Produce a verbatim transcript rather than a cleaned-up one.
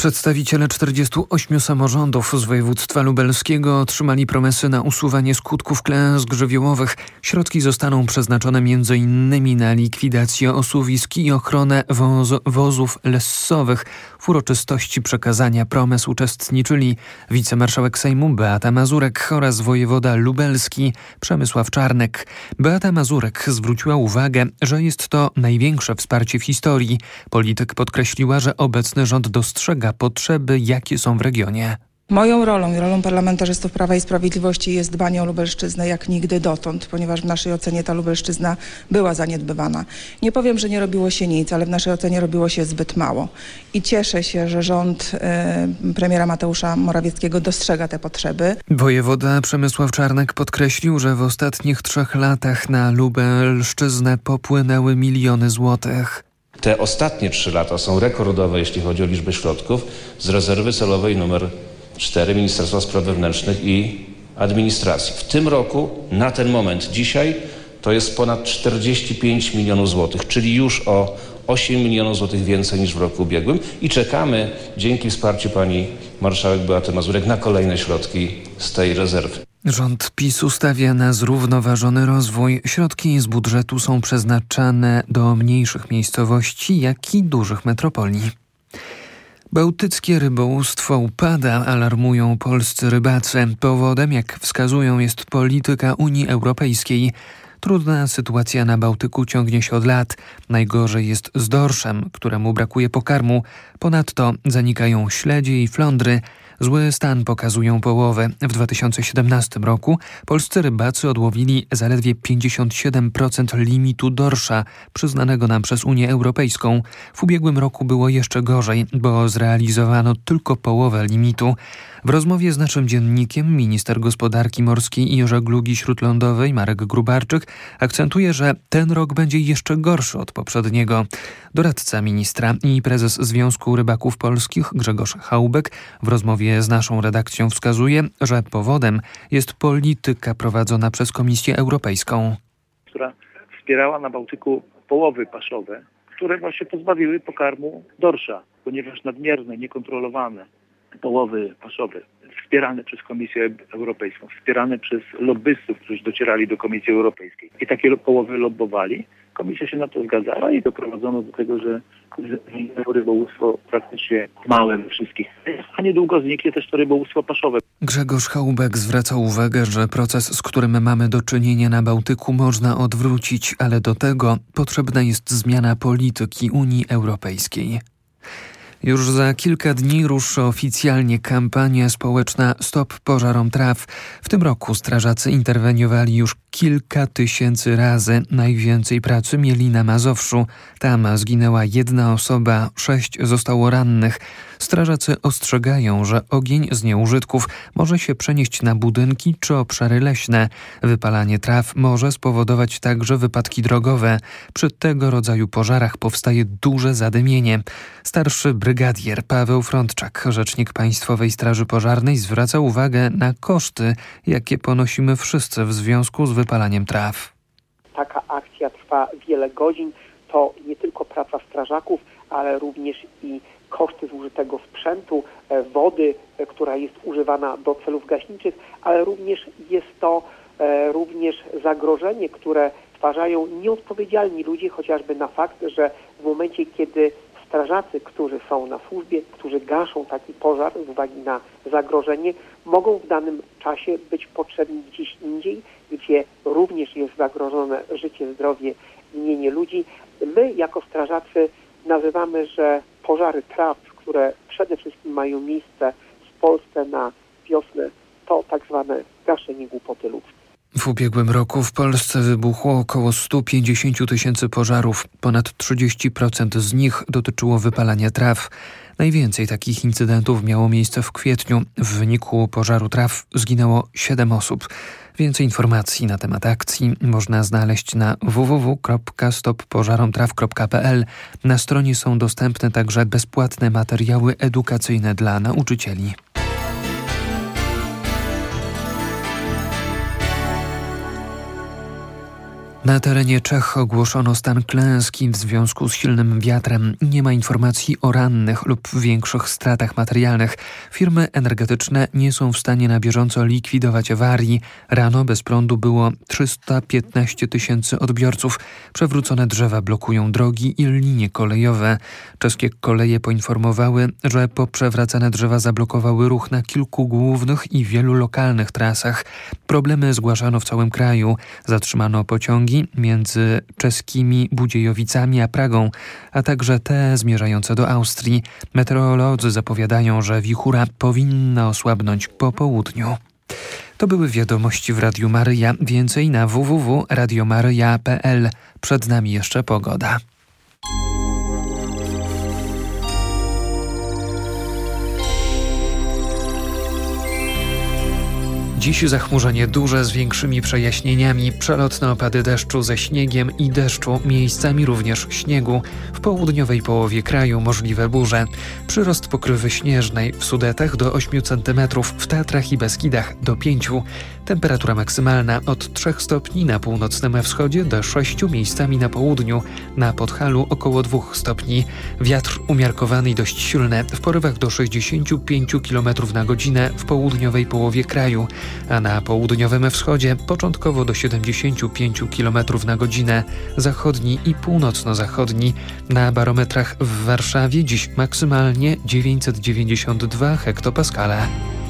Przedstawiciele czterdziestu ośmiu samorządów z województwa lubelskiego otrzymali promesy na usuwanie skutków klęsk żywiołowych. Środki zostaną przeznaczone między innymi na likwidację osuwisk i ochronę woz- wozów lessowych. W uroczystości przekazania promes uczestniczyli wicemarszałek Sejmu Beata Mazurek oraz wojewoda lubelski Przemysław Czarnek. Beata Mazurek zwróciła uwagę, że jest to największe wsparcie w historii. Polityk podkreśliła, że obecny rząd dostrzega potrzeby, jakie są w regionie. Moją rolą i rolą parlamentarzystów Prawa i Sprawiedliwości jest dbanie o Lubelszczyznę jak nigdy dotąd, ponieważ w naszej ocenie ta Lubelszczyzna była zaniedbywana. Nie powiem, że nie robiło się nic, ale w naszej ocenie robiło się zbyt mało. I cieszę się, że rząd y, premiera Mateusza Morawieckiego dostrzega te potrzeby. Wojewoda Przemysław Czarnek podkreślił, że w ostatnich trzech latach na Lubelszczyznę popłynęły miliony złotych. Te ostatnie trzy lata są rekordowe, jeśli chodzi o liczbę środków z rezerwy celowej numer cztery Ministerstwa Spraw Wewnętrznych i Administracji. W tym roku, na ten moment, dzisiaj, to jest ponad czterdzieści pięć milionów złotych, czyli już o osiem milionów złotych więcej niż w roku ubiegłym i czekamy, dzięki wsparciu pani marszałek Beaty Mazurek, na kolejne środki z tej rezerwy. Rząd PiS stawia na zrównoważony rozwój. Środki z budżetu są przeznaczane do mniejszych miejscowości, jak i dużych metropolii. Bałtyckie rybołówstwo upada, alarmują polscy rybacy. Powodem, jak wskazują, jest polityka Unii Europejskiej. Trudna sytuacja na Bałtyku ciągnie się od lat. Najgorzej jest z dorszem, któremu brakuje pokarmu. Ponadto zanikają śledzie i flądry. Zły stan pokazują połowy. W dwa tysiące siedemnastym roku polscy rybacy odłowili zaledwie pięćdziesiąt siedem procent limitu dorsza przyznanego nam przez Unię Europejską. W ubiegłym roku było jeszcze gorzej, bo zrealizowano tylko połowę limitu. W rozmowie z naszym dziennikiem minister gospodarki morskiej i żeglugi śródlądowej Marek Grubarczyk akcentuje, że ten rok będzie jeszcze gorszy od poprzedniego. Doradca ministra i prezes Związku Rybaków Polskich Grzegorz Chaubek w rozmowie z naszą redakcją wskazuje, że powodem jest polityka prowadzona przez Komisję Europejską, która wspierała na Bałtyku połowy paszowe, które właśnie pozbawiły pokarmu dorsza, ponieważ nadmierne, niekontrolowane połowy paszowe wspierane przez Komisję Europejską, wspierane przez lobbystów, którzy docierali do Komisji Europejskiej i takie połowy lobbowali. Komisja się na to zgadzała i doprowadzono do tego, że rybołówstwo praktycznie małe we wszystkich, a niedługo zniknie też to rybołówstwo paszowe. Grzegorz Chaubek zwraca uwagę, że proces, z którym mamy do czynienia na Bałtyku, można odwrócić, ale do tego potrzebna jest zmiana polityki Unii Europejskiej. Już za kilka dni ruszy oficjalnie kampania społeczna Stop Pożarom Traw. W tym roku strażacy interweniowali już kilka tysięcy razy. Najwięcej pracy mieli na Mazowszu. Tam zginęła jedna osoba, sześć zostało rannych. Strażacy ostrzegają, że ogień z nieużytków może się przenieść na budynki czy obszary leśne. Wypalanie traw może spowodować także wypadki drogowe. Przy tego rodzaju pożarach powstaje duże zadymienie. Starszy brygadier Paweł Frądczak, rzecznik Państwowej Straży Pożarnej, zwraca uwagę na koszty, jakie ponosimy wszyscy w związku z wypalaniem traw. Taka akcja trwa wiele godzin. To nie tylko praca strażaków, ale również i koszty zużytego sprzętu, wody, która jest używana do celów gaśniczych, ale również jest to e, również zagrożenie, które stwarzają nieodpowiedzialni ludzie, chociażby na fakt, że w momencie, kiedy strażacy, którzy są na służbie, którzy gaszą taki pożar z uwagi na zagrożenie, mogą w danym czasie być potrzebni gdzieś indziej, gdzie również jest zagrożone życie, zdrowie i mienie ludzi. My jako strażacy nazywamy, że pożary traw, które przede wszystkim mają miejsce w Polsce na wiosnę, to tak zwane gaszenie głupoty ludzkiej. W ubiegłym roku w Polsce wybuchło około sto pięćdziesiąt tysięcy pożarów. Ponad trzydzieści procent z nich dotyczyło wypalania traw. Najwięcej takich incydentów miało miejsce w kwietniu. W wyniku pożaru traw zginęło siedem osób. Więcej informacji na temat akcji można znaleźć na w w w kropka stop pożarom traw kropka p l. Na stronie są dostępne także bezpłatne materiały edukacyjne dla nauczycieli. Na terenie Czech ogłoszono stan klęski w związku z silnym wiatrem. Nie ma informacji o rannych lub większych stratach materialnych. Firmy energetyczne nie są w stanie na bieżąco likwidować awarii. Rano bez prądu było trzysta piętnaście tysięcy odbiorców. Przewrócone drzewa blokują drogi i linie kolejowe. Czeskie koleje poinformowały, że poprzewracane drzewa zablokowały ruch na kilku głównych i wielu lokalnych trasach. Problemy zgłaszano w całym kraju. Zatrzymano pociągi między czeskimi Budziejowicami a Pragą, a także te zmierzające do Austrii. Meteorolodzy zapowiadają, że wichura powinna osłabnąć po południu. To były wiadomości w Radiu Maryja. Więcej na w w w kropka radio maryja kropka p l. Przed nami jeszcze pogoda. Dziś zachmurzenie duże z większymi przejaśnieniami, przelotne opady deszczu ze śniegiem i deszczu, miejscami również śniegu. W południowej połowie kraju możliwe burze. Przyrost pokrywy śnieżnej w Sudetach do ośmiu centymetrów, w Tatrach i Beskidach do pięciu. Temperatura maksymalna od trzech stopni na północnym wschodzie do sześciu miejscami na południu. Na Podhalu około dwóch stopni. Wiatr umiarkowany i dość silny, w porywach do sześćdziesięciu pięciu kilometrów na godzinę w południowej połowie kraju, a na południowym wschodzie początkowo do siedemdziesięciu pięciu kilometrów na godzinę, zachodni i północno-zachodni. Na barometrach w Warszawie dziś maksymalnie dziewięćset dziewięćdziesiąt dwa hektopaskale.